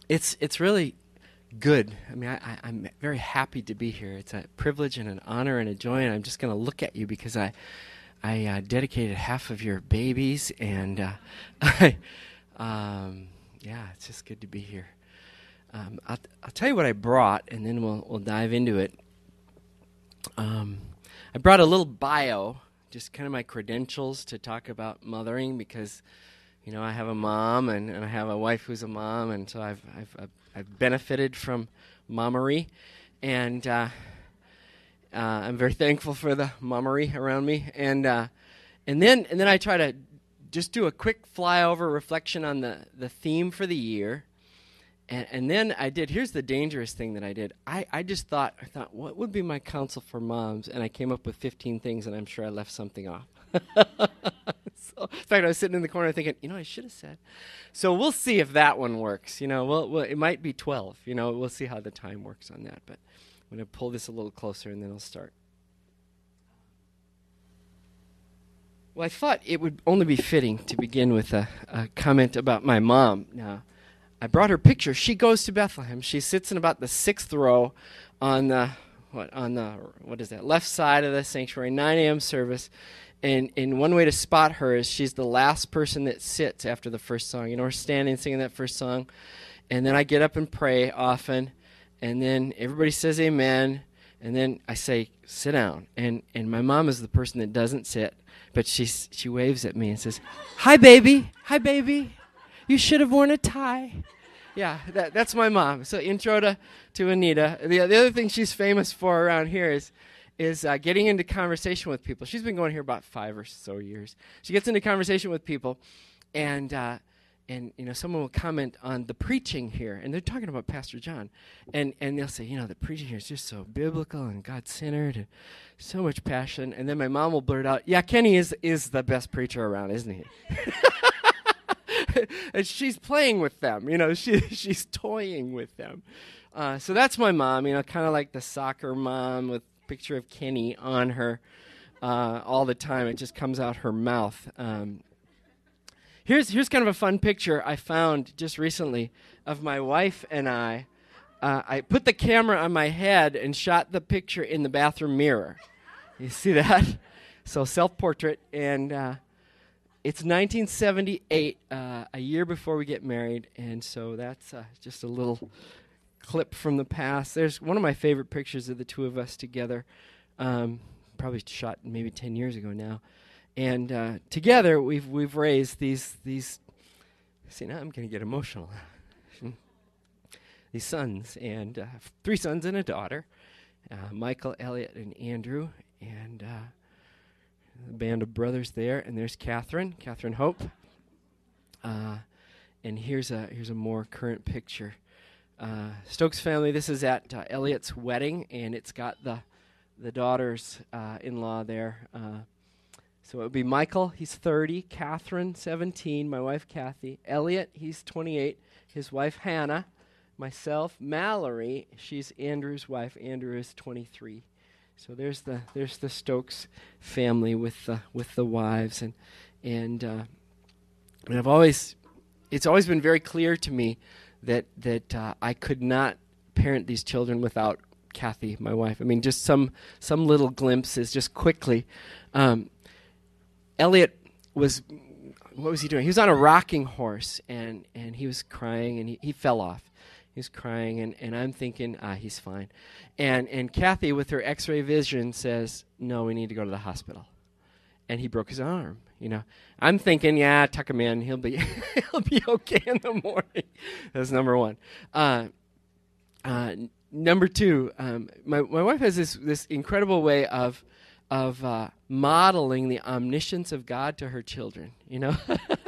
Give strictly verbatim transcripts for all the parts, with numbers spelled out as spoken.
it's it's really good. I mean, I, I, I'm very happy to be here. It's a privilege and an honor and a joy, and I'm just going to look at you because I I uh, dedicated half of your babies, and uh, I, um, yeah, it's just good to be here. Um, I'll, I'll tell you what I brought, and then we'll we'll dive into it. Um, I brought a little bio, just kind of my credentials to talk about mothering, because you know I have a mom and, and I have a wife who's a mom, and so I've I've I've, I've benefited from mommery, and uh, uh, I'm very thankful for the mommery around me, and uh, and then and then I try to just do a quick flyover reflection on the the theme for the year. And, and then I did, here's the dangerous thing that I did. I, I just thought, I thought, what would be my counsel for moms? And I came up with fifteen things, and I'm sure I left something off. So, in fact, I was sitting in the corner thinking, you know, I should have said. So we'll see if that one works. You know, well, well, it might be twelve. You know, we'll see how the time works on that. But I'm going to pull this a little closer, and then I'll start. Well, I thought it would only be fitting to begin with a, a comment about my mom. Now, I brought her picture. She goes to Bethlehem. She sits in about the sixth row on the what on the what is that left side of the sanctuary, nine a.m. service. And and one way to spot her is she's the last person that sits after the first song. You know, we're standing singing that first song, and then I get up and pray often, and then everybody says amen, and then I say sit down. And and my mom is the person that doesn't sit, but she she waves at me and says, "Hi, baby. Hi, baby. You should have worn a tie." Yeah, that, that's my mom. So intro to, to Anita. The, the other thing she's famous for around here is is uh, getting into conversation with people. She's been going here about five or so years. She gets into conversation with people, and uh, and you know someone will comment on the preaching here, and they're talking about Pastor John, and and they'll say, you know, the preaching here is just so biblical and God-centered and so much passion. And then my mom will blurt out, "Yeah, Kenny is is the best preacher around, isn't he?" And she's playing with them, you know, she she's toying with them. Uh, so that's my mom, you know, kind of like the soccer mom with a picture of Kenny on her uh, all the time. It just comes out her mouth. Um, here's here's kind of a fun picture I found just recently of my wife and I. Uh, I put the camera on my head and shot the picture in the bathroom mirror. You see that? So self-portrait, and uh, it's nineteen seventy-eight, uh, a year before we get married, and so that's uh, just a little clip from the past. There's one of my favorite pictures of the two of us together, um, probably shot maybe ten years ago now, and uh, together we've we've raised these these. See, now I'm going to get emotional. These sons, and uh, three sons and a daughter, uh, Michael, Elliot, and Andrew, and. Uh, A band of brothers there, and there's Catherine, Catherine Hope. Uh, and here's a here's a more current picture. Uh, Stokes family. This is at uh, Elliot's wedding, and it's got the the daughters uh, in-law there. Uh, so it would be Michael. He's thirty. Catherine, seventeen. My wife Kathy. Elliot. He's twenty-eight. His wife Hannah. Myself, Mallory. She's Andrew's wife. Andrew is twenty-three. So there's the there's the Stokes family with the with the wives, and and uh, and I've always it's always been very clear to me that that uh, I could not parent these children without Kathy, my wife. I mean, just some some little glimpses, just quickly. Um, Elliot was what was he doing? He was on a rocking horse, and and he was crying, and he, he fell off. He's crying, and, and I'm thinking, ah, he's fine. And and Kathy, with her X-ray vision, says, no, we need to go to the hospital. And he broke his arm. You know, I'm thinking, yeah, tuck him in. He'll be he'll be okay in the morning. That's number one. Uh, uh, n- number two, um, my my wife has this this incredible way of of uh, modeling the omniscience of God to her children. You know.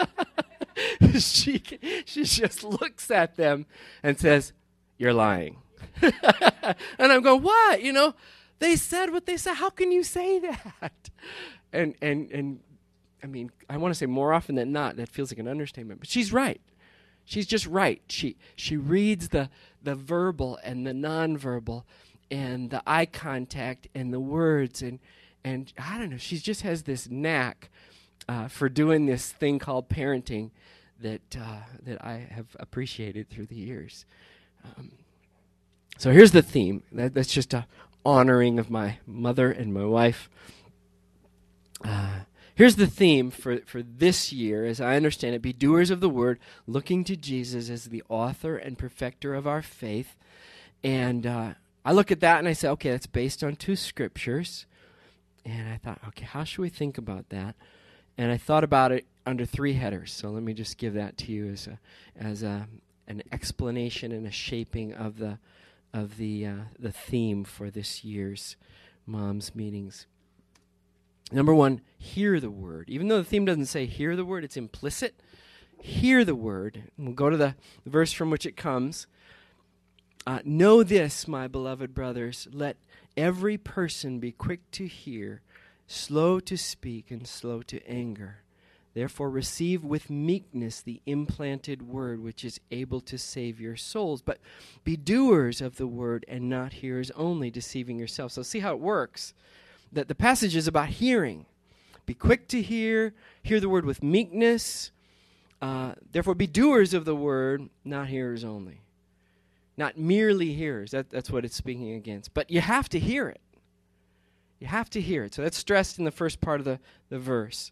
she she just looks at them and says, "You're lying." And I'm going, "What? You know, they said what they said. How can you say that?" And and and I mean, I want to say more often than not, that feels like an understatement, but she's right. She's just right. She she reads the the verbal and the nonverbal and the eye contact and the words, and and I don't know, she just has this knack uh, for doing this thing called parenting that uh, that I have appreciated through the years. Um, so here's the theme. That, that's just a honoring of my mother and my wife. Uh, here's the theme for, for this year, as I understand it: be doers of the word, looking to Jesus as the author and perfecter of our faith. And uh, I look at that and I say, okay, that's based on two scriptures. And I thought, okay, how should we think about that? And I thought about it under three headers. So let me just give that to you as a, as a, an explanation and a shaping of the of the uh, the theme for this year's Moms Meetings. Number one, hear the word. Even though the theme doesn't say hear the word, it's implicit. Hear the word. And we'll go to the, the verse from which it comes. Uh, know this, my beloved brothers, let every person be quick to hear, slow to speak, and slow to anger. Therefore receive with meekness the implanted word which is able to save your souls. But be doers of the word and not hearers only, deceiving yourselves. So see how it works. That the passage is about hearing. Be quick to hear, hear the word with meekness. Uh, therefore be doers of the word, not hearers only. Not merely hearers. That, that's what it's speaking against. But you have to hear it. You have to hear it. So that's stressed in the first part of the, the verse.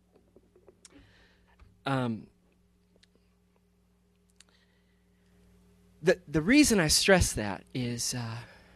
Um, the the reason I stress that is uh,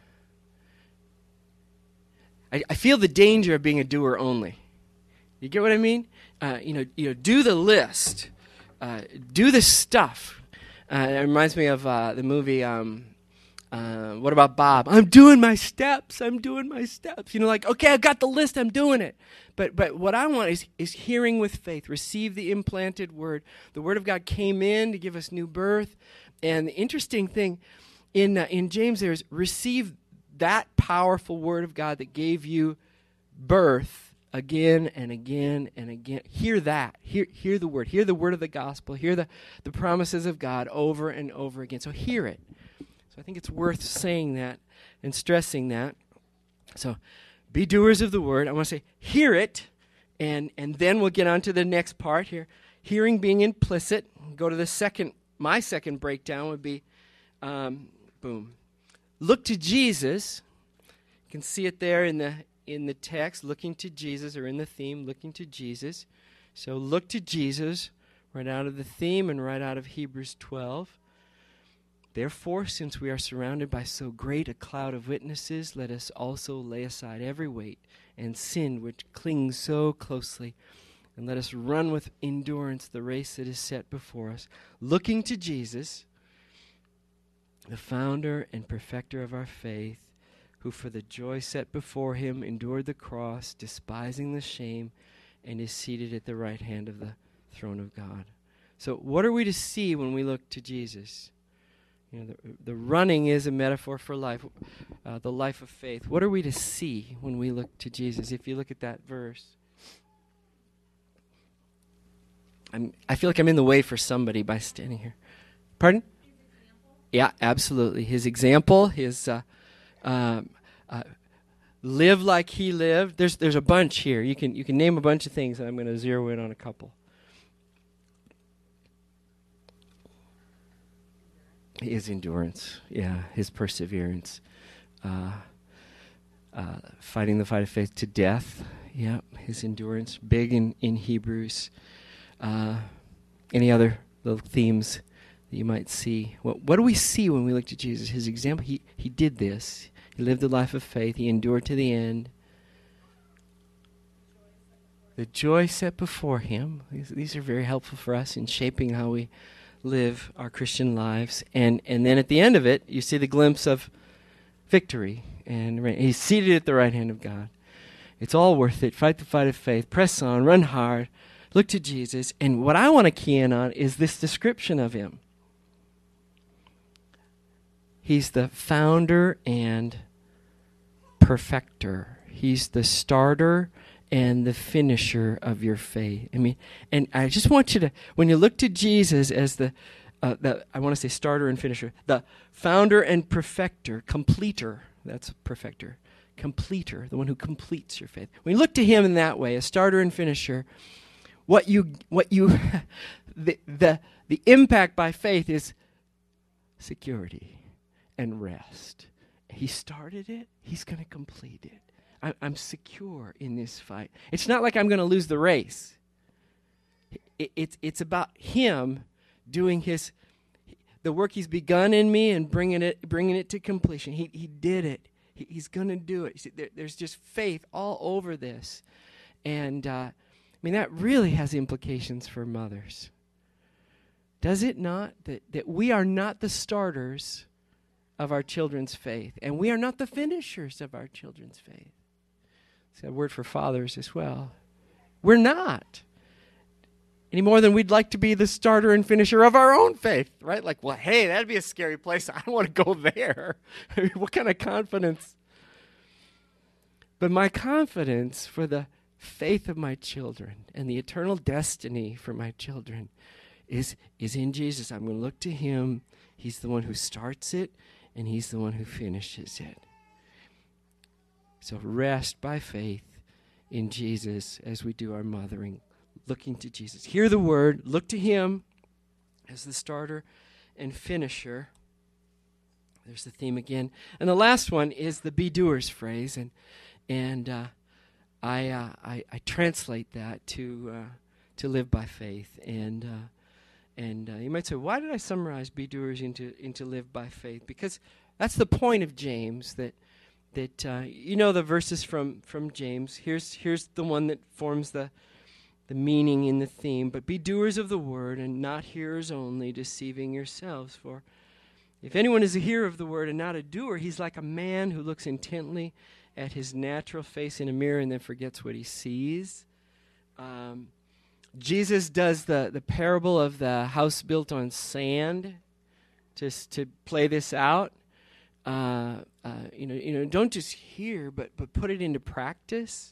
I, I feel the danger of being a doer only. You get what I mean? Uh, you know, you know, do the list, uh, do the stuff. Uh, it reminds me of uh, the movie. Um, uh, what about Bob? I'm doing my steps. I'm doing my steps. You know, like, okay, I've got the list. I'm doing it. But but what I want is is hearing with faith. Receive the implanted word. The word of God came in to give us new birth. And the interesting thing in uh, in James there is receive that powerful word of God that gave you birth again and again and again. Hear that. Hear hear the word. Hear the word of the gospel. Hear the, the promises of God over and over again. So hear it. So I think it's worth saying that and stressing that. So be doers of the word. I want to say hear it, and, and then we'll get on to the next part here. Hearing being implicit. Go to the second, my second breakdown would be, um, boom. Look to Jesus. You can see it there in the in the text, looking to Jesus, or in the theme, looking to Jesus. So look to Jesus, right out of the theme and right out of Hebrews twelve. Therefore, since we are surrounded by so great a cloud of witnesses, let us also lay aside every weight and sin which clings so closely, and let us run with endurance the race that is set before us, looking to Jesus, the founder and perfecter of our faith, who for the joy set before him endured the cross, despising the shame, and is seated at the right hand of the throne of God. So what are we to see when we look to Jesus? You know, the, the running is a metaphor for life, uh, the life of faith. What are we to see when we look to Jesus? If you look at that verse, I'm, I feel like I'm in the way for somebody by standing here. Pardon? Yeah, absolutely. His example, his uh, um, uh, live like he lived. There's there's a bunch here. You can you can name a bunch of things, and I'm going to zero in on a couple. His endurance, yeah, his perseverance, uh, uh, fighting the fight of faith to death, yeah, his endurance, big in, in Hebrews. Uh, any other little themes that you might see? What, what do we see when we look to Jesus? His example, he, he did this. He lived a life of faith. He endured to the end. The joy set before him. These, these are very helpful for us in shaping how we live our Christian lives. And and then at the end of it, you see the glimpse of victory. And right, he's seated at the right hand of God. It's all worth it. Fight the fight of faith. Press on. Run hard. Look to Jesus. And what I want to key in on is this description of him. He's the founder and perfecter. He's the starter and the finisher of your faith. I mean, and I just want you to, when you look to Jesus as the, uh, the I want to say starter and finisher, the founder and perfecter, completer, that's perfecter, completer, the one who completes your faith. When you look to him in that way, a starter and finisher, what you, what you, the, the, the impact by faith is security and rest. He started it. He's going to complete it. I, I'm secure in this fight. It's not like I'm going to lose the race. It, it's it's about him doing his the work he's begun in me and bringing it bringing it to completion. He he did it. He, he's going to do it. See, there, there's just faith all over this, and uh, I mean that really has implications for mothers. Does it not? That that we are not the starters of our children's faith, and we are not the finishers of our children's faith. It's a word for fathers as well. We're not. Any more than we'd like to be the starter and finisher of our own faith, right? Like, well, hey, that'd be a scary place. I don't want to go there. I mean, what kind of confidence? But my confidence for the faith of my children and the eternal destiny for my children is, is in Jesus. I'm going to look to him. He's the one who starts it, and he's the one who finishes it. So rest by faith in Jesus as we do our mothering, looking to Jesus. Hear the word, look to him as the starter and finisher. There's the theme again. And the last one is the be doers phrase, and and uh, I, uh, I I translate that to uh, to live by faith. And uh, and uh, you might say, why did I summarize be doers into into live by faith? Because that's the point of James. That that uh, you know the verses from from James. Here's here's the one that forms the the meaning in the theme. But be doers of the word and not hearers only, deceiving yourselves. For if anyone is a hearer of the word and not a doer, he's like a man who looks intently at his natural face in a mirror and then forgets what he sees. Um, Jesus does the, the parable of the house built on sand just to play this out. Uh, uh, you know, you know, don't just hear, but but put it into practice.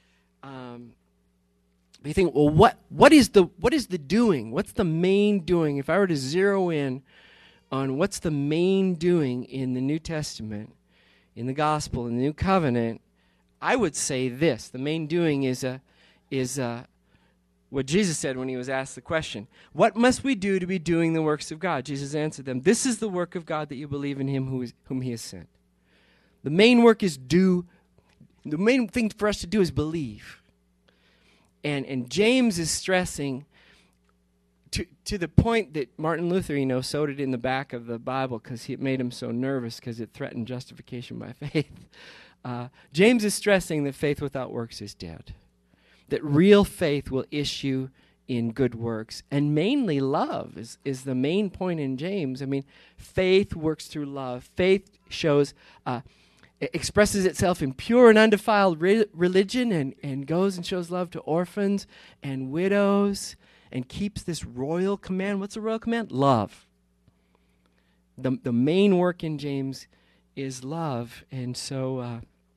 Um, you think, well, what what is the what is the doing? What's the main doing? If I were to zero in on what's the main doing in the New Testament, in the gospel, in the New Covenant, I would say this: the main doing is a is a what Jesus said when he was asked the question, what must we do to be doing the works of God? Jesus answered them, this is the work of God, that you believe in him who is, whom he has sent. The main work is do, the main thing for us to do is believe. And and James is stressing to to the point that Martin Luther, you know, sewed it in the back of the Bible because it made him so nervous because it threatened justification by faith. Uh, James is stressing that faith without works is dead. That real faith will issue in good works. And mainly love is, is the main point in James. I mean, faith works through love. Faith shows, uh, expresses itself in pure and undefiled re- religion and, and goes and shows love to orphans and widows and keeps this royal command. What's a royal command? Love. The, the main work in James is love. And so, uh,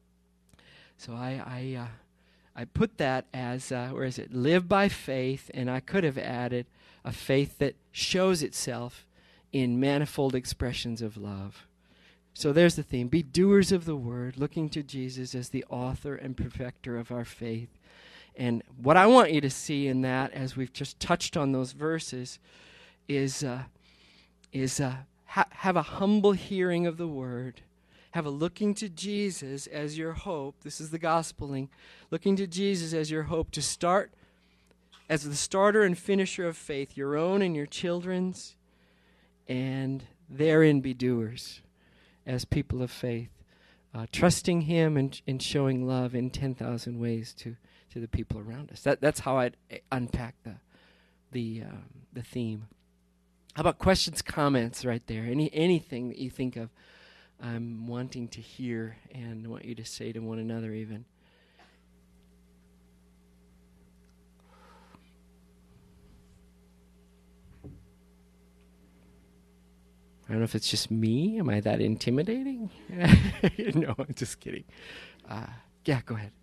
so I... I uh, I put that as, uh, where is it? Live by faith, and I could have added a faith that shows itself in manifold expressions of love. So there's the theme. Be doers of the word, looking to Jesus as the author and perfecter of our faith. And what I want you to see in that, as we've just touched on those verses, is, uh, is uh, ha- have a humble hearing of the word. Have a looking to Jesus as your hope. This is the gospeling. Looking to Jesus as your hope to start as the starter and finisher of faith, your own and your children's, and therein be doers as people of faith, uh, trusting him and, and showing love in ten thousand ways to, to the people around us. That That's how I'd unpack the, the, um, the theme. How about questions, comments right there? Any Anything that you think of I'm wanting to hear and want you to say to one another even. I don't know if it's just me. Am I that intimidating? No, I'm just kidding. Uh, yeah, go ahead.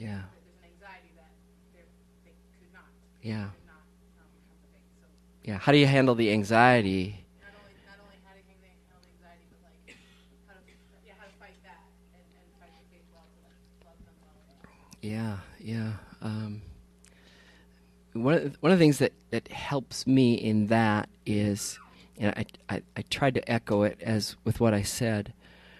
Yeah. There's an anxiety that they could not. Yeah. Could not um, have the faith. So Yeah. How do you handle the anxiety? not only not only how to handle handle anxiety, but like how to yeah how to fight that and, and fight the faith well to like love them well. Yeah. Yeah. Um, one of the, one of the things that, that helps me in that is, and I, I I tried to echo it as with what I said.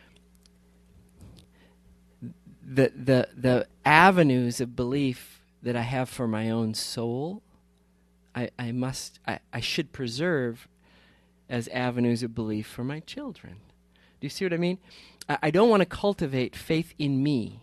The the the avenues of belief that I have for my own soul, I, I must I, I should preserve as avenues of belief for my children. Do you see what I mean? I, I don't want to cultivate faith in me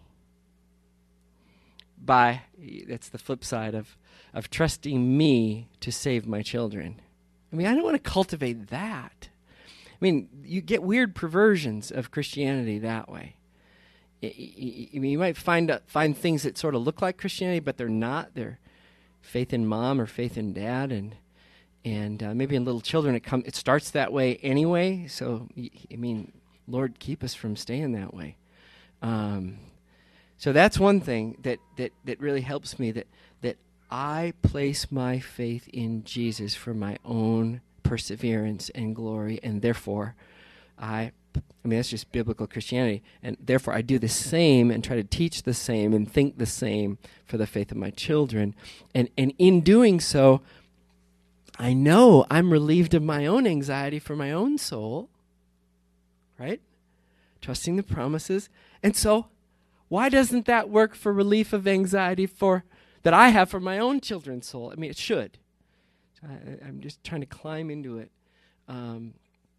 by, that's the flip side of, of trusting me to save my children. I mean, I don't want to cultivate that. I mean, you get weird perversions of Christianity that way. I mean, you might find uh, find things that sort of look like Christianity, but they're not. They're faith in mom or faith in dad, and and uh, maybe in little children it come it starts that way anyway. So I mean, Lord, keep us from staying that way. Um, so that's one thing that, that, that really helps me. That that I place my faith in Jesus for my own perseverance and glory, and therefore, I. I mean, that's just biblical Christianity. And therefore, I do the same and try to teach the same and think the same for the faith of my children. And, and in doing so, I know I'm relieved of my own anxiety for my own soul, right? Trusting the promises. And so, why doesn't that work for relief of anxiety for that I have for my own children's soul? I mean, it should. I, I'm just trying to climb into it. Um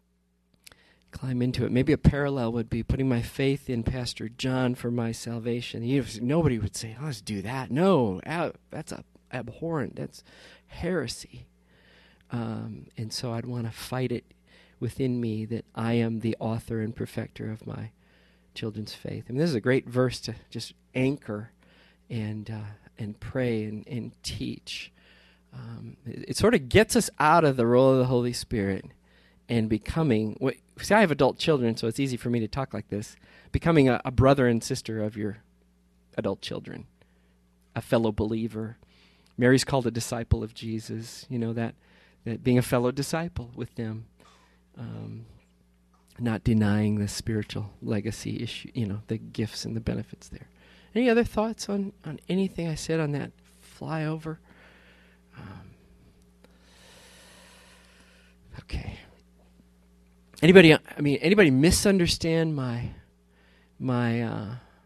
Climb into it. Maybe a parallel would be putting my faith in Pastor John for my salvation. You know, nobody would say, oh, let's do that. No, ab- that's a, abhorrent. That's heresy. Um, and so I'd want to fight it within me that I am the author and perfecter of my children's faith. I mean, this is a great verse to just anchor and uh, and pray and, and teach. Um, it, it sort of gets us out of the role of the Holy Spirit and becoming, what, see, I have adult children, so it's easy for me to talk like this, becoming a, a brother and sister of your adult children, a fellow believer. Mary's called a disciple of Jesus, you know, that, that being a fellow disciple with them, um, not denying the spiritual legacy issue, you know, the gifts and the benefits there. Any other thoughts on, on anything I said on that flyover? Um, okay. Anybody, I mean, anybody misunderstand my my uh,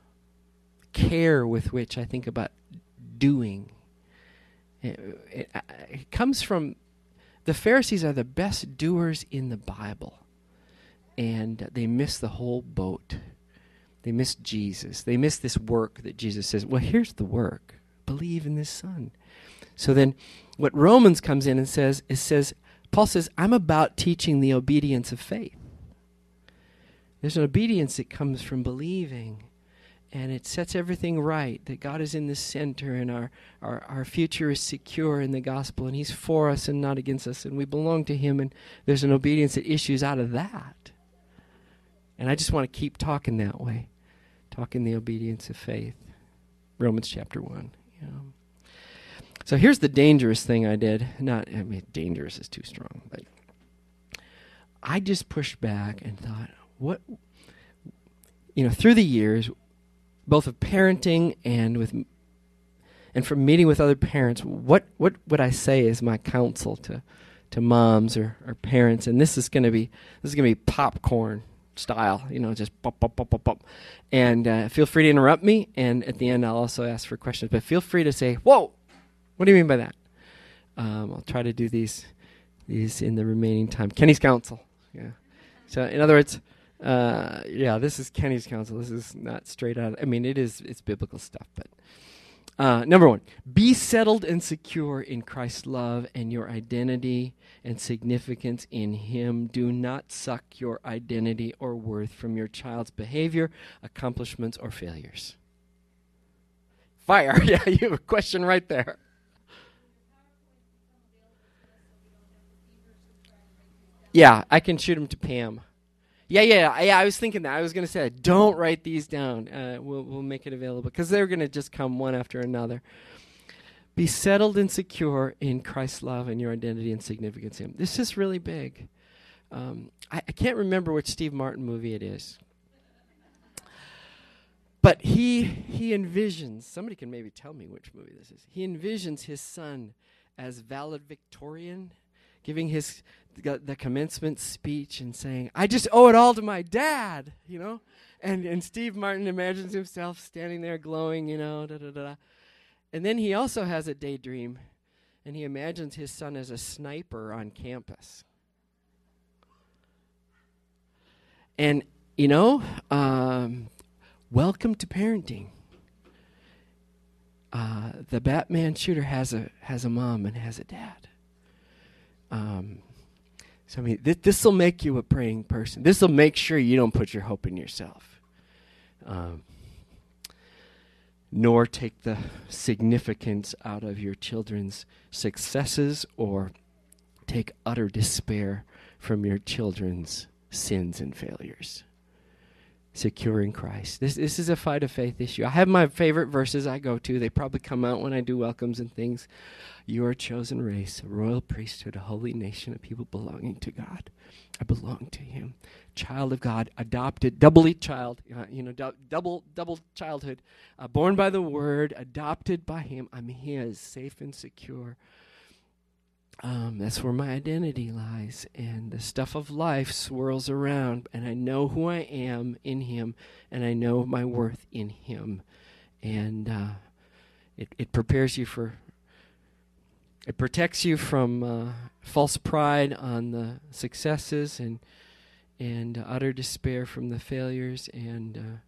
care with which I think about doing? It, it, it comes from the Pharisees are the best doers in the Bible, and they miss the whole boat. They miss Jesus. They miss this work that Jesus says, well, here's the work. Believe in this Son. So then what Romans comes in and says, it says, Paul says, I'm about teaching the obedience of faith. There's an obedience that comes from believing, and it sets everything right, that God is in the center, and our, our, our future is secure in the gospel, and He's for us and not against us, and we belong to Him, and there's an obedience that issues out of that. And I just want to keep talking that way, talking the obedience of faith. Romans chapter one. You know. So here's the dangerous thing I did. Not, I mean, dangerous is too strong, but I just pushed back and thought, what, you know, through the years, both of parenting and with, and from meeting with other parents, what, what would I say is my counsel to, to moms or, or parents? And this is going to be, this is going to be popcorn style, you know, just pop, pop, pop, pop, pop. And uh, feel free to interrupt me, and at the end I'll also ask for questions, but feel free to say, whoa, what do you mean by that? Um, I'll try to do these these in the remaining time. Kenny's counsel. Yeah. So in other words, uh, yeah, this is Kenny's counsel. This is not straight out. I mean, it is. It's biblical stuff. But uh, number one, be settled and secure in Christ's love and your identity and significance in Him. Do not suck your identity or worth from your child's behavior, accomplishments, or failures. Fire. Yeah, you have a question right there. Yeah, I can shoot them to Pam. Yeah, yeah, yeah. I was thinking that. I was going to say, don't write these down. Uh, we'll we'll make it available because they're going to just come one after another. Be settled and secure in Christ's love and your identity and significance in Him. This is really big. Um, I, I can't remember which Steve Martin movie it is, but he he envisions. Somebody can maybe tell me which movie this is. He envisions his son as valedictorian, giving his the, the commencement speech and saying, "I just owe it all to my dad," you know. And and Steve Martin imagines himself standing there glowing, you know, da da da. And then he also has a daydream, and he imagines his son as a sniper on campus. And, you know, um, welcome to parenting. Uh, the Batman shooter has a has a mom and has a dad. Um, so, I mean, th- this will make you a praying person. This will make sure you don't put your hope in yourself. Um nor take the significance out of your children's successes or take utter despair from your children's sins and failures. Secure in Christ. This this is a fight of faith issue. I have my favorite verses I go to. They probably come out when I do welcomes and things. You are a chosen race, a royal priesthood, a holy nation of people belonging to God. I belong to Him. Child of God, adopted, doubly child, uh, you know, du- double double childhood, uh, born by the Word, adopted by Him. I'm His, safe and secure. Um, that's where my identity lies, and the stuff of life swirls around, and I know who I am in Him, and I know my worth in Him, and uh, it it prepares you for. It protects you from uh, false pride on the successes and and uh, utter despair from the failures, and uh,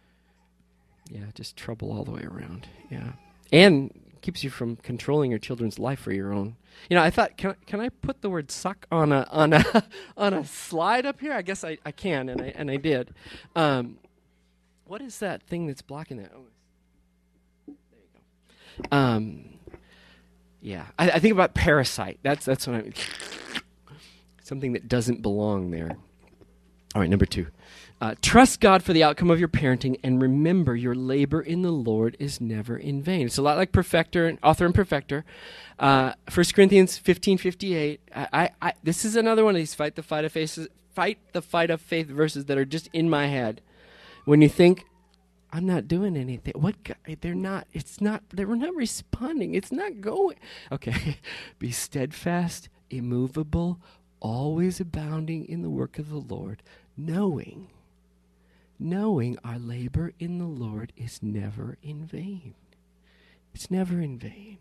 yeah, just trouble all the way around. Yeah, and keeps you from controlling your children's life for your own. You know, I thought, can I, can I put the word "suck" on a on a on a slide up here? I guess I, I can, and I and I did. Um, what is that thing that's blocking that? Oh, there you go. Um, yeah, I, I think about parasite. That's that's what I mean. Something that doesn't belong there. All right, number two. Uh, trust God for the outcome of your parenting, and remember your labor in the Lord is never in vain. It's a lot like Perfecter, and author and Perfecter. Uh, First Corinthians fifteen fifty-eight. I, I, I, this is another one of these fight the fight of faith, fight the fight of faith verses that are just in my head. When you think, I'm not doing anything. What? They're not. It's not. They're not responding. It's not going. Okay. Be steadfast, immovable, always abounding in the work of the Lord, knowing, knowing our labor in the Lord is never in vain. It's never in vain.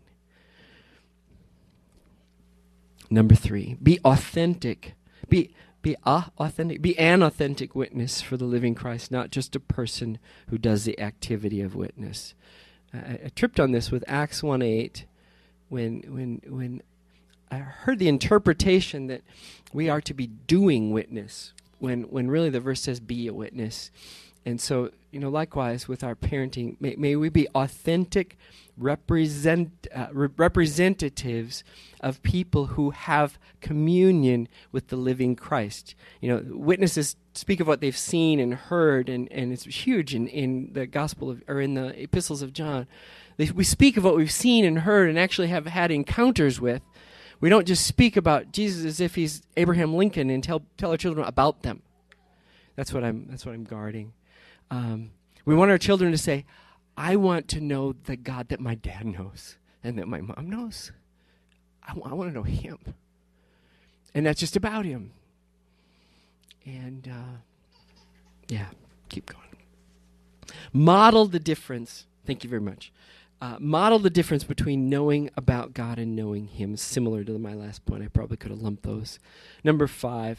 Number three, be authentic. Be be a authentic. Be an authentic witness for the living Christ, not just a person who does the activity of witness. I, I tripped on this with Acts one eight, when when when. I heard the interpretation that we are to be doing witness when when really the verse says be a witness. And so, you know, likewise with our parenting, may, may we be authentic represent uh, re- representatives of people who have communion with the living Christ. You know, witnesses speak of what they've seen and heard, and, and it's huge in, in the gospel of, or in the epistles of John. They, we speak of what we've seen and heard and actually have had encounters with. We don't just speak about Jesus as if he's Abraham Lincoln and tell tell our children about them. That's what I'm. That's what I'm guarding. Um, we want our children to say, "I want to know the God that my dad knows and that my mom knows. I, w- I want to know Him, and that's just about Him." And uh, yeah, keep going. Model the difference. Thank you very much. Uh, model the difference between knowing about God and knowing Him, similar to my last point. I probably could have lumped those. Number five,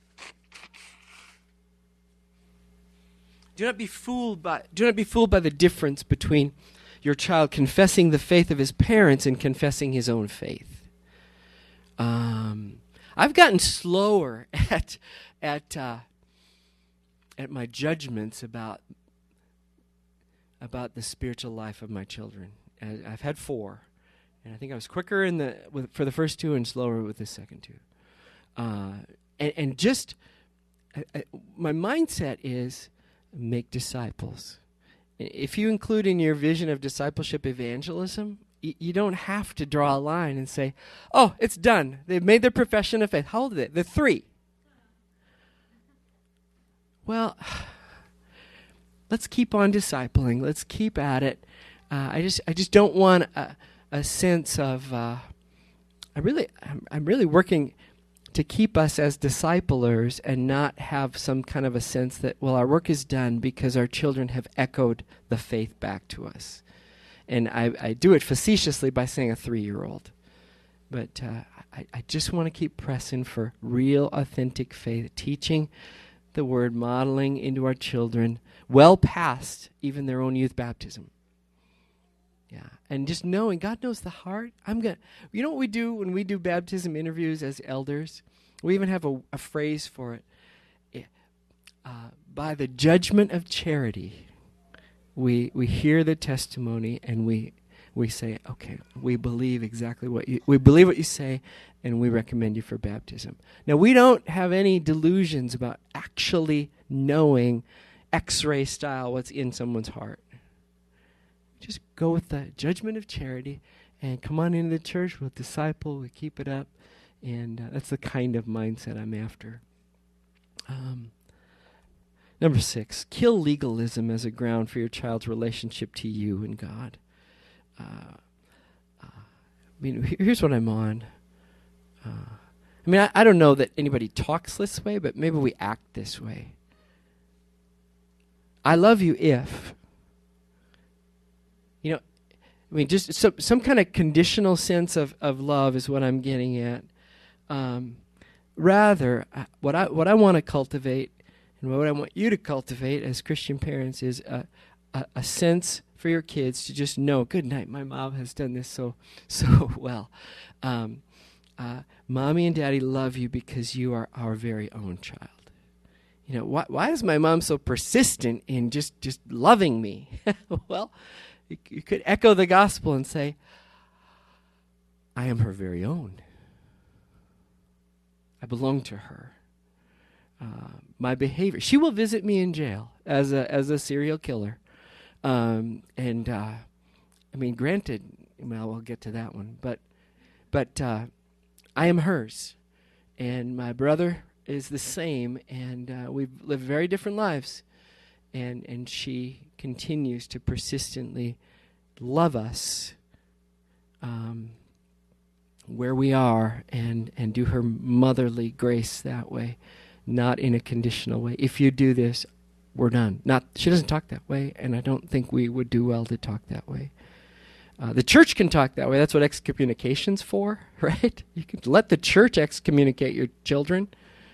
do not be fooled by do not be fooled by the difference between your child confessing the faith of his parents and confessing his own faith. Um, I've gotten slower at at uh, at my judgments about. about the spiritual life of my children. And I've had four, and I think I was quicker in the with, for the first two and slower with the second two. Uh, and, and just I, I, my mindset is make disciples. If you include in your vision of discipleship evangelism, y- you don't have to draw a line and say, oh, it's done. They've made their profession of faith. How old are they? They're three. Well, let's keep on discipling. Let's keep at it. Uh, I just I just don't want a, a sense of, uh, I really, I'm, I'm really working to keep us as disciplers and not have some kind of a sense that, well, our work is done because our children have echoed the faith back to us. And I, I do it facetiously by saying a three-year-old. But uh, I, I just want to keep pressing for real, authentic faith, teaching the word, modeling into our children, well past even their own youth baptism. Yeah, and just knowing, God knows the heart. I'm gonna, you know what we do when we do baptism interviews as elders? We even have a, a phrase for it. it uh, by the judgment of charity, we we hear the testimony and we we say, okay, we believe exactly what you, we believe what you say, and we recommend you for baptism. Now, we don't have any delusions about actually knowing X-ray style what's in someone's heart. Just go with the judgment of charity and come on into the church. We'll disciple, we keep it up. And uh, that's the kind of mindset I'm after. Um, number six, kill legalism as a ground for your child's relationship to you and God. Uh, uh, I mean, he- here's what I'm on. Uh, I mean, I, I don't know that anybody talks this way, but maybe we act this way. I love you if... You know, I mean, just some some kind of conditional sense of, of love is what I'm getting at. Um, rather, uh, what I what I want to cultivate, and what I want you to cultivate as Christian parents, is a, a, a sense for your kids to just know, good night, my mom has done this so so well. Um, uh, Mommy and Daddy love you because you are our very own child. You know, why why is my mom so persistent in just, just loving me? Well, you could echo the gospel and say, I am her very own. I belong to her. Uh, my behavior. She will visit me in jail as a as a serial killer. Um, and, uh, I mean, granted, well, we'll get to that one. But, but uh, I am hers. And my brother is the same. And uh, we've lived very different lives. And and she continues to persistently love us um, where we are and, and do her motherly grace that way, not in a conditional way. If you do this, we're done. Not she doesn't talk that way, and I don't think we would do well to talk that way. Uh, the church can talk that way. That's what excommunication's for, right? You can let the church excommunicate your children.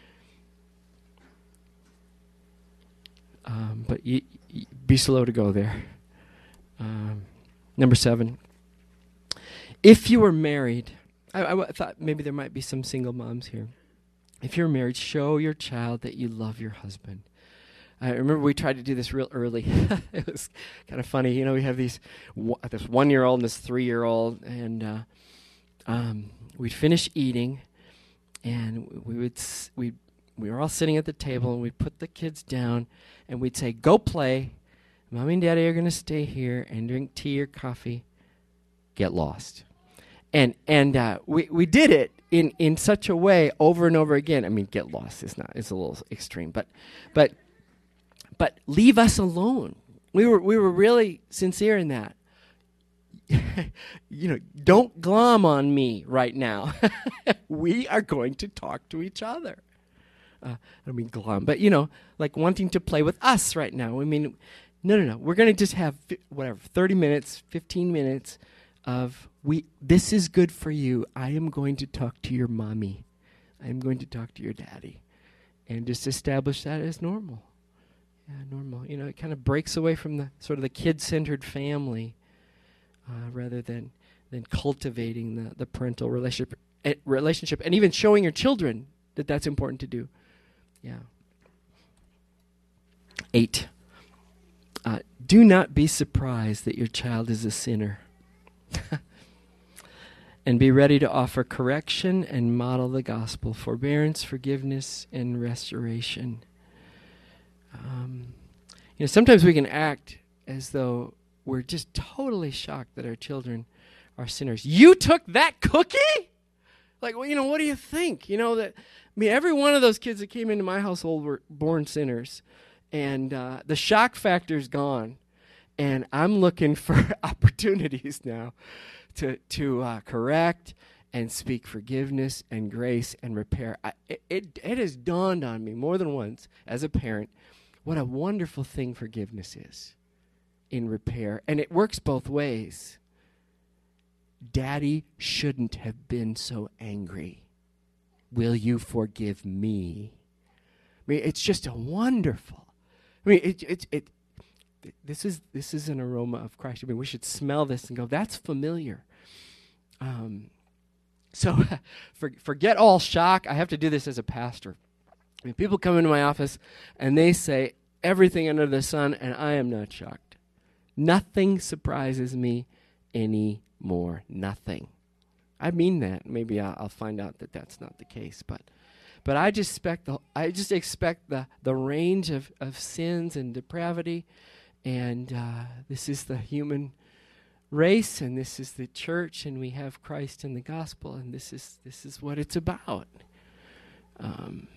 Um, but you, you be slow to go there. Um, number seven. If you were married, I, I w- thought maybe there might be some single moms here. If you're married, show your child that you love your husband. I remember we tried to do this real early. It was kind of funny. You know, we have these w- this one-year-old and this three-year-old, and uh, um, we'd finish eating, and we would s- we we were all sitting at the table, and we'd put the kids down, and we'd say, "Go play. Mommy and Daddy are going to stay here and drink tea or coffee. Get lost." And and uh, we we did it in, in such a way over and over again. I mean, get lost is not is a little extreme, but but but leave us alone. We were we were really sincere in that. You know, don't glom on me right now. We are going to talk to each other. Uh, I mean glom, but you know, like wanting to play with us right now. I mean, no, no, no. We're going to just have fi- whatever thirty minutes, fifteen minutes of we. This is good for you. I am going to talk to your mommy. I am going to talk to your daddy, and just establish that as normal. Yeah, normal. You know, it kind of breaks away from the sort of the kid-centered family, uh, rather than than cultivating the the parental relationship uh, relationship, and even showing your children that that's important to do. Yeah. Eight. Uh, do not be surprised that your child is a sinner. And be ready to offer correction and model the gospel, forbearance, forgiveness, and restoration. Um, you know, sometimes we can act as though we're just totally shocked that our children are sinners. You took that cookie? Like, well, you know, what do you think? You know, that, I mean, every one of those kids that came into my household were born sinners. And uh, the shock factor's gone. And I'm looking for opportunities now to, to uh, correct and speak forgiveness and grace and repair. I, it, it, it has dawned on me more than once as a parent what a wonderful thing forgiveness is in repair. And it works both ways. Daddy shouldn't have been so angry. Will you forgive me? I mean, it's just a wonderful. I mean, it, it, it, it, this is this is an aroma of Christ. I mean, we should smell this and go, that's familiar. Um, so for, forget all shock. I have to do this as a pastor. I mean, people come into my office and they say everything under the sun, and I am not shocked. Nothing surprises me anymore. Nothing. I mean that. Maybe I'll, I'll find out that that's not the case, but but I just expect the I just expect the the range of, of sins and depravity, and uh, this is the human race, and this is the church, and we have Christ in the gospel, and this is this is what it's about. Um,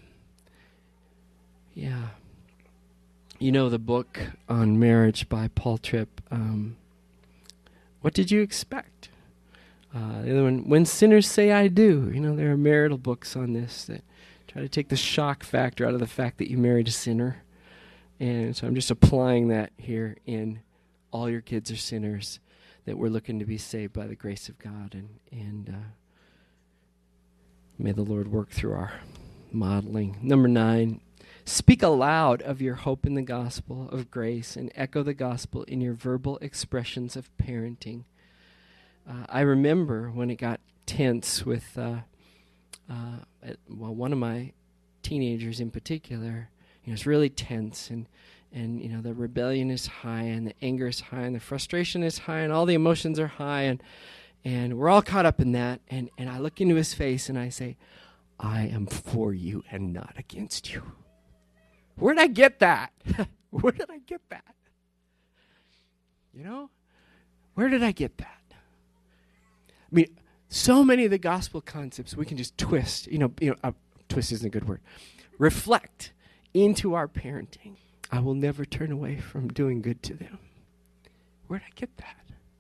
yeah. You know the book on marriage by Paul Tripp. Um, what did you expect? Uh, the other one, When Sinners Say I Do. You know, there are marital books on this that try to take the shock factor out of the fact that you married a sinner. And so I'm just applying that here in all your kids are sinners, that we're looking to be saved by the grace of God. And, and uh, may the Lord work through our modeling. Number nine. Speak aloud of your hope in the gospel of grace and echo the gospel in your verbal expressions of parenting. Uh, I remember when it got tense with, uh, uh, at, well, one of my teenagers in particular. You know, it's really tense, and and you know the rebellion is high, and the anger is high, and the frustration is high, and all the emotions are high, and and we're all caught up in that. And and I look into his face and I say, "I am for you and not against you." Where did I get that? Where did I get that? You know? Where did I get that? I mean, so many of the gospel concepts we can just twist, you know, you know, uh, twist isn't a good word, reflect into our parenting. I will never turn away from doing good to them. Where did I get that?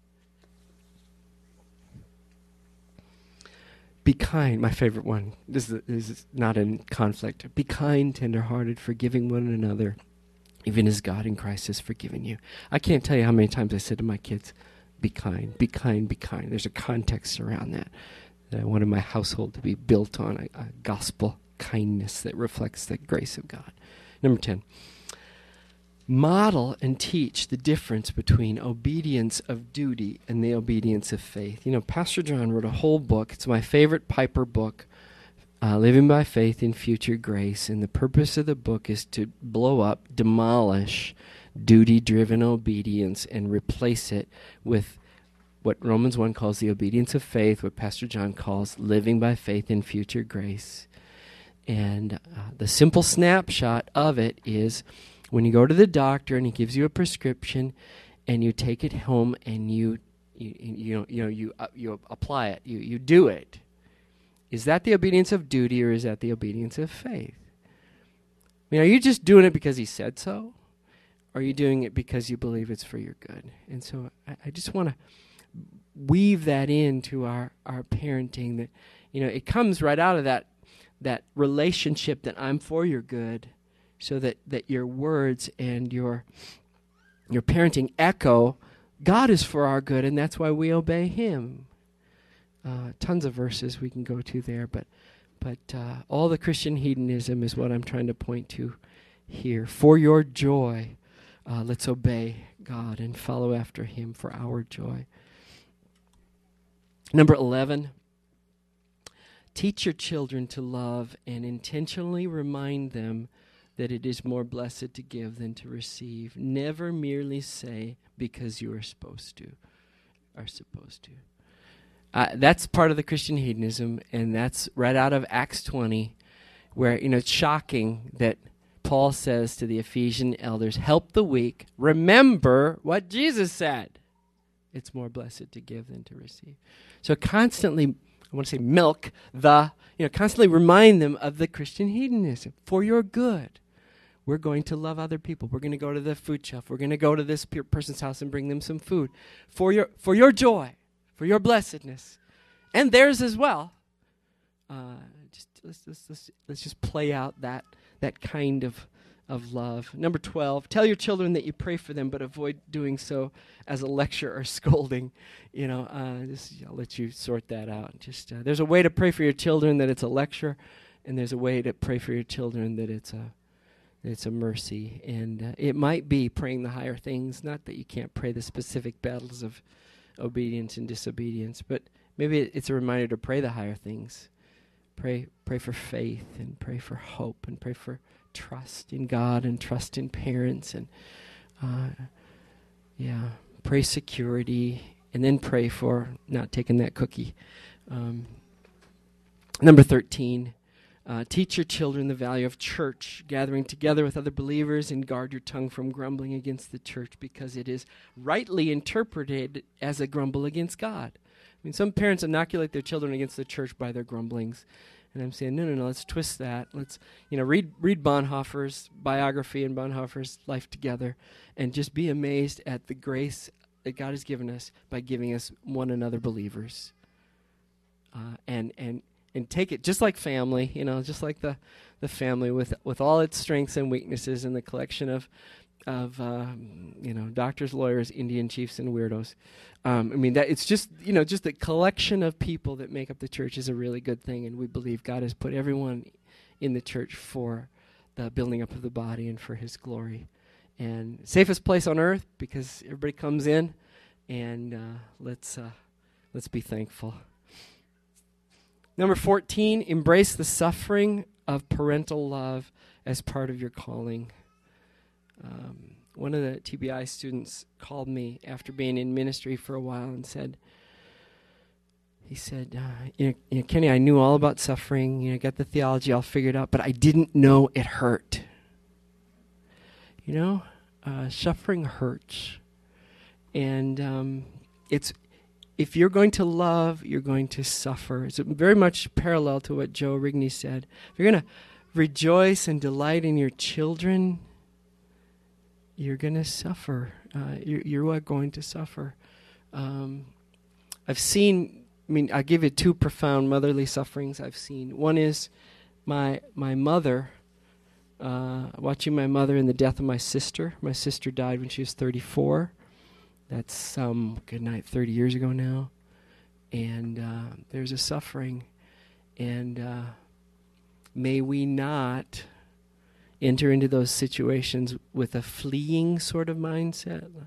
Be kind, my favorite one. This is, this is not in conflict. Be kind, tenderhearted, forgiving one another, even as God in Christ has forgiven you. I can't tell you how many times I said to my kids, be kind, be kind, be kind. There's a context around that that I wanted my household to be built on, a, a gospel kindness that reflects the grace of God. Number ten. Model and teach the difference between obedience of duty and the obedience of faith. You know, Pastor John wrote a whole book. It's my favorite Piper book, uh, Living by Faith in Future Grace. And the purpose of the book is to blow up, demolish duty-driven obedience and replace it with what Romans one calls the obedience of faith, what Pastor John calls living by faith in future grace. And uh, the simple snapshot of it is when you go to the doctor and he gives you a prescription and you take it home and you you you know you know you uh, you apply it, you you do it. Is that the obedience of duty or is that the obedience of faith? I mean, are you just doing it because he said so? Or are you doing it because you believe it's for your good? And so I, I just want to weave that into our, our parenting, that, you know, it comes right out of that that relationship that I'm for your good, so that, that your words and your your parenting echo God is for our good, and that's why we obey him. Uh, tons of verses we can go to there, but but uh, all the Christian hedonism is what I'm trying to point to here. For your joy, uh, let's obey God and follow after him for our joy. Number eleven, teach your children to love and intentionally remind them that it is more blessed to give than to receive. Never merely say because you are supposed to, are supposed to. Uh, that's part of the Christian hedonism, and that's right out of Acts twenty, where, you know, it's shocking that Paul says to the Ephesian elders, help the weak. Remember what Jesus said. It's more blessed to give than to receive. So constantly, I want to say milk the, you know, constantly remind them of the Christian hedonism for your good. We're going to love other people. We're going to go to the food shelf. We're going to go to this pe- person's house and bring them some food for your for your joy, for your blessedness, and theirs as well. Uh, just let's, let's let's let's just play out that that kind of of love. Number twelve, tell your children that you pray for them, but avoid doing so as a lecture or scolding. You know, uh, just, I'll let you sort that out. Just uh, there's a way to pray for your children that it's a lecture, and there's a way to pray for your children that it's a it's a mercy. And uh, it might be praying the higher things. Not that you can't pray the specific battles of obedience and disobedience, but maybe it, it's a reminder to pray the higher things. Pray, pray for faith, and pray for hope, and pray for trust in God, and trust in parents, and uh, yeah, pray security, and then pray for not taking that cookie. Um, number thirteen, uh, teach your children the value of church, gathering together with other believers, and guard your tongue from grumbling against the church, because it is rightly interpreted as a grumble against God. I mean, some parents inoculate their children against the church by their grumblings. And I'm saying, no, no, no, let's twist that. Let's, you know, read read Bonhoeffer's biography and Bonhoeffer's life together, and just be amazed at the grace that God has given us by giving us one another believers. Uh, and and and take it just like family, you know, just like the, the family with with all its strengths and weaknesses, and the collection of, of um, you know, doctors, lawyers, Indian chiefs, and weirdos. Um, I mean, that it's just, you know, just the collection of people that make up the church is a really good thing, and we believe God has put everyone in the church for the building up of the body and for His glory. And safest place on earth, because everybody comes in, and uh, let's uh, let's be thankful. Number fourteen, embrace the suffering of parental love as part of your calling. Um, One of the T B I students called me after being in ministry for a while and said, he said, uh, you, know, you know, Kenny, I knew all about suffering, you know, got the theology all figured out, but I didn't know it hurt. You know, uh, suffering hurts. And um, it's, if you're going to love, you're going to suffer. It's very much parallel to what Joe Rigney said. If you're going to rejoice and delight in your children, you're going to suffer. Uh, you, you are going to suffer. Um, I've seen, I mean, I'll give you two profound motherly sufferings I've seen. One is my my mother, uh, watching my mother in the death of my sister. My sister died when she was thirty-four. That's, um, good night, thirty years ago now. And uh, there's a suffering. And uh, may we not enter into those situations with a fleeing sort of mindset. I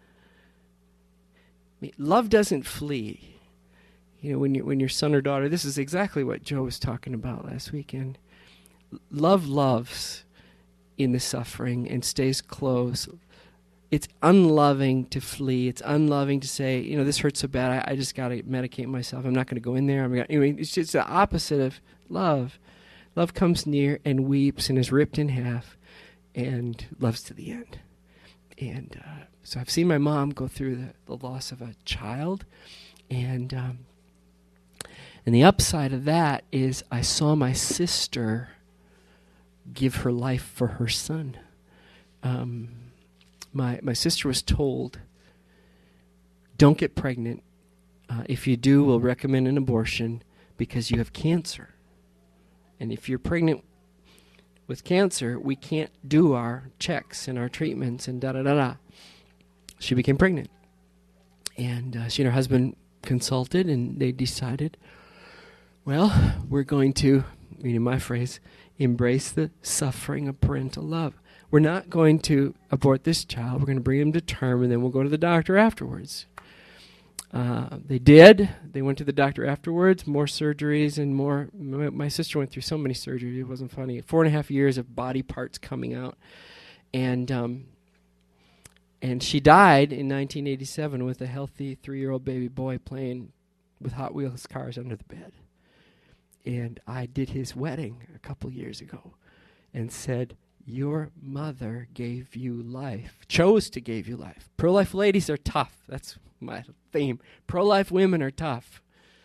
mean, love doesn't flee. You know, when you when your son or daughter, this is exactly what Joe was talking about last weekend. L- love loves in the suffering and stays close. It's unloving to flee. It's unloving to say, you know, this hurts so bad, I, I just got to medicate myself. I'm not going to go in there. I'm gonna, I mean, it's just the opposite of love. Love comes near and weeps and is ripped in half and loves to the end. And uh, so I've seen my mom go through the, the loss of a child. And, um, and the upside of that is I saw my sister give her life for her son. Um, my, my sister was told, don't get pregnant. Uh, if you do, we'll recommend an abortion because you have cancer. And if you're pregnant with cancer, we can't do our checks and our treatments and da-da-da-da. She became pregnant. And uh, she and her husband consulted, and they decided, well, we're going to, meaning my phrase, embrace the suffering of parental love. We're not going to abort this child. We're going to bring him to term, and then we'll go to the doctor afterwards. Uh, they did. They went to the doctor afterwards, more surgeries and more. My, my sister went through so many surgeries, it wasn't funny. Four and a half years of body parts coming out. And um, and she died in nineteen eighty-seven with a healthy three-year-old baby boy playing with Hot Wheels cars under the bed. And I did his wedding a couple years ago and said, Your mother gave you life, chose to give you life. Pro-life ladies are tough. That's my theme. Pro-life women are tough.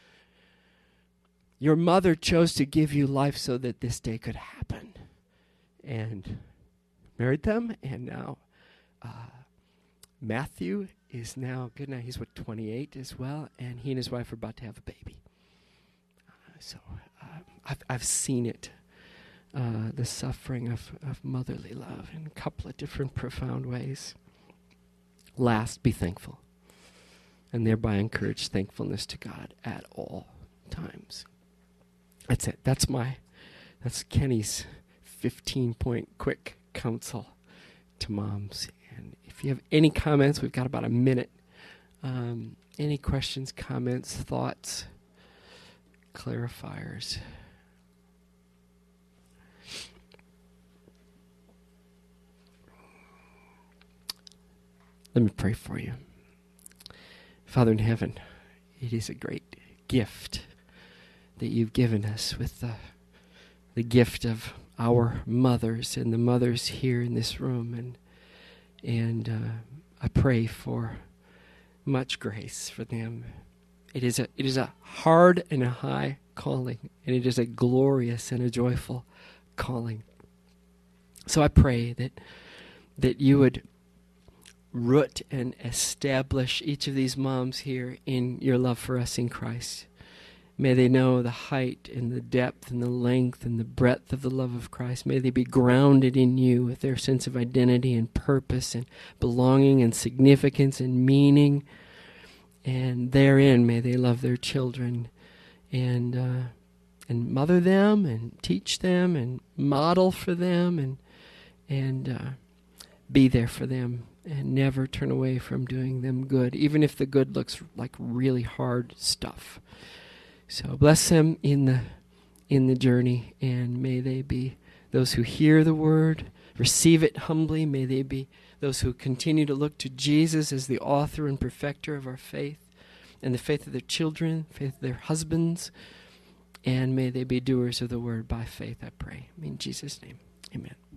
Your mother chose to give you life so that this day could happen. And married them, and now uh, Matthew is now, good now, he's what, twenty-eight as well, and he and his wife are about to have a baby. Uh, so uh, I've, I've seen it. Uh, the suffering of, of motherly love in a couple of different profound ways. Last, be thankful, and thereby encourage thankfulness to God at all times. That's it. That's my, that's Kenny's fifteen-point quick counsel to moms. And if you have any comments, we've got about a minute. Um, any questions, comments, thoughts, clarifiers? Let me pray for you. Father in heaven, it is a great gift that you've given us with the, the gift of our mothers and the mothers here in this room. And, and uh, I pray for much grace for them. It is a, it is a hard and a high calling, and it is a glorious and a joyful calling. So I pray that that you would root and establish each of these moms here in your love for us in Christ. May they know the height and the depth and the length and the breadth of the love of Christ. May they be grounded in you with their sense of identity and purpose and belonging and significance and meaning. And therein may they love their children and uh, and mother them and teach them and model for them and and uh, be there for them. And never turn away from doing them good, even if the good looks like really hard stuff. So bless them in the in the journey, and may they be those who hear the word, receive it humbly. May they be those who continue to look to Jesus as the author and perfecter of our faith, and the faith of their children, faith of their husbands, and may they be doers of the word by faith, I pray. In Jesus' name, amen.